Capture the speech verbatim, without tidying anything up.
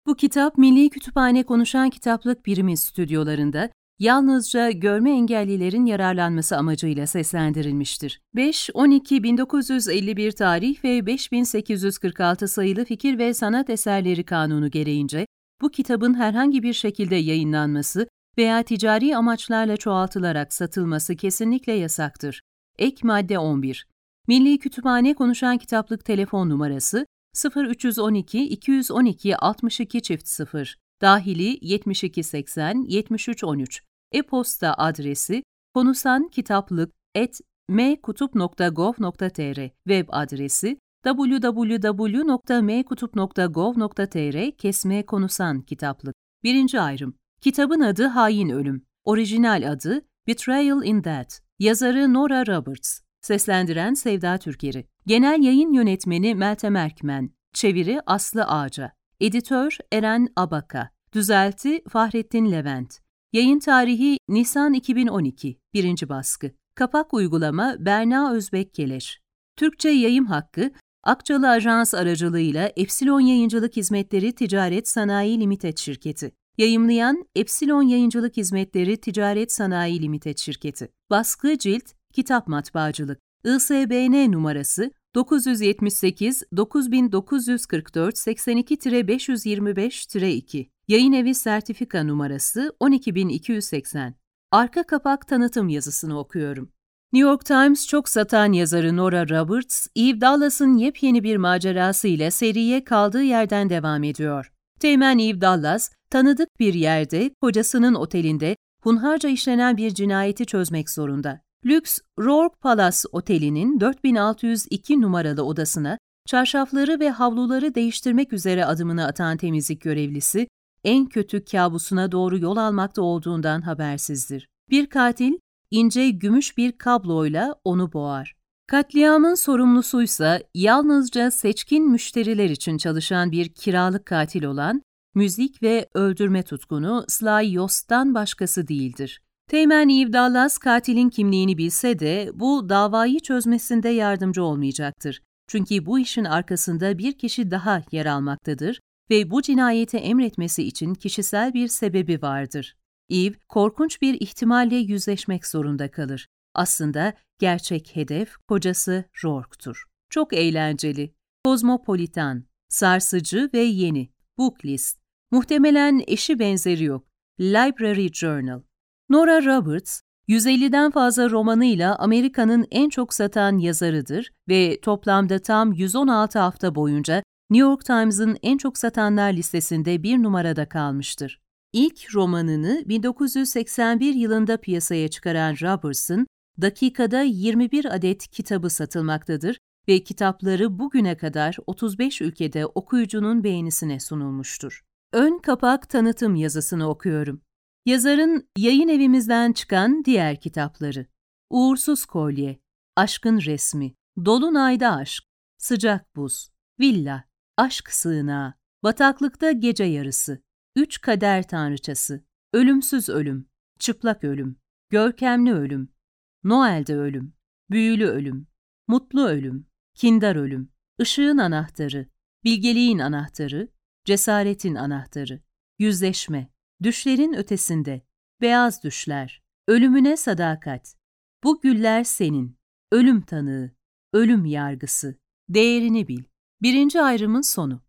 Bu kitap Milli Kütüphane Konuşan Kitaplık Birimi stüdyolarında yalnızca görme engellilerin yararlanması amacıyla seslendirilmiştir. beş on iki bin dokuz yüz elli bir tarih ve beş bin sekiz yüz kırk altı sayılı Fikir ve Sanat Eserleri Kanunu gereğince bu kitabın herhangi bir şekilde yayınlanması veya ticari amaçlarla çoğaltılarak satılması kesinlikle yasaktır. Ek madde on bir. Milli Kütüphane Konuşan Kitaplık telefon numarası sıfır üç on iki iki yüz on iki altmış iki çift sıfır, dahili yetmiş iki seksen yetmiş üç on üç, e-posta adresi konusankitaplık at mkutup nokta gov nokta tr, web adresi double-u double-u double-u nokta mkutup nokta gov nokta tr kesme konusan kitaplık. Birinci ayrım. Kitabın adı Hain Ölüm. Orijinal adı Betrayal in Death. Yazarı Nora Roberts. Seslendiren Sevda Türkeri. Genel yayın yönetmeni Meltem Erkmen. Çeviri Aslı Ağca. Editör Eren Abaka. Düzelti Fahrettin Levent. Yayın tarihi Nisan iki bin on iki. Birinci baskı. Kapak uygulama Berna Özbek Keleş. Türkçe yayım hakkı Akçalı Ajans aracılığıyla Epsilon Yayıncılık Hizmetleri Ticaret Sanayi Limited Şirketi. Yayımlayan Epsilon Yayıncılık Hizmetleri Ticaret Sanayi Limited Şirketi. Baskı cilt Kitap Matbaacılık. I S B N numarası dokuz yüz yetmiş sekiz dokuz bin dokuz yüz kırk dört seksen iki beş yüz yirmi beş iki. Yayın evi sertifika numarası on iki bin iki yüz seksen. Arka kapak tanıtım yazısını okuyorum. New York Times çok satan yazarı Nora Roberts, Eve Dallas'ın yepyeni bir macerası ile seriye kaldığı yerden devam ediyor. Teğmen Eve Dallas, tanıdık bir yerde, kocasının otelinde hunharca işlenen bir cinayeti çözmek zorunda. Lüks Rourke Palace Oteli'nin dört bin altı yüz iki numaralı odasına çarşafları ve havluları değiştirmek üzere adımını atan temizlik görevlisi, en kötü kabusuna doğru yol almakta olduğundan habersizdir. Bir katil, ince gümüş bir kabloyla onu boğar. Katliamın sorumlusuysa yalnızca seçkin müşteriler için çalışan bir kiralık katil olan, müzik ve öldürme tutkunu Sly Yost'tan başkası değildir. Teğmen Eve Dallas katilin kimliğini bilse de bu davayı çözmesinde yardımcı olmayacaktır. Çünkü bu işin arkasında bir kişi daha yer almaktadır ve bu cinayeti emretmesi için kişisel bir sebebi vardır. Eve, korkunç bir ihtimalle yüzleşmek zorunda kalır. Aslında gerçek hedef kocası Rourke'tur. Çok eğlenceli, kozmopolitan, sarsıcı ve yeni. Booklist. Muhtemelen eşi benzeri yok. Library Journal. Nora Roberts, yüz elliden fazla romanıyla Amerika'nın en çok satan yazarıdır ve toplamda tam yüz on altı hafta boyunca New York Times'ın en çok satanlar listesinde bir numarada kalmıştır. İlk romanını bin dokuz yüz seksen bir yılında piyasaya çıkaran Roberts'ın dakikada yirmi bir adet kitabı satılmaktadır ve kitapları bugüne kadar otuz beş ülkede okuyucunun beğenisine sunulmuştur. Ön kapak tanıtım yazısını okuyorum. Yazarın yayın evimizden çıkan diğer kitapları: Uğursuz Kolye, Aşkın Resmi, Dolunayda Aşk, Sıcak Buz, Villa, Aşk Sığınağı, Bataklıkta Gece Yarısı, Üç Kader Tanrıçası, Ölümsüz Ölüm, Çıplak Ölüm, Görkemli Ölüm, Noel'de Ölüm, Büyülü Ölüm, Mutlu Ölüm, Kindar Ölüm, Işığın Anahtarı, Bilgeliğin Anahtarı, Cesaretin Anahtarı, Yüzleşme, Düşlerin Ötesinde, Beyaz Düşler, Ölümüne Sadakat, Bu Güller Senin, Ölüm Tanığı, Ölüm Yargısı, Değerini Bil. Birinci ayrımın sonu.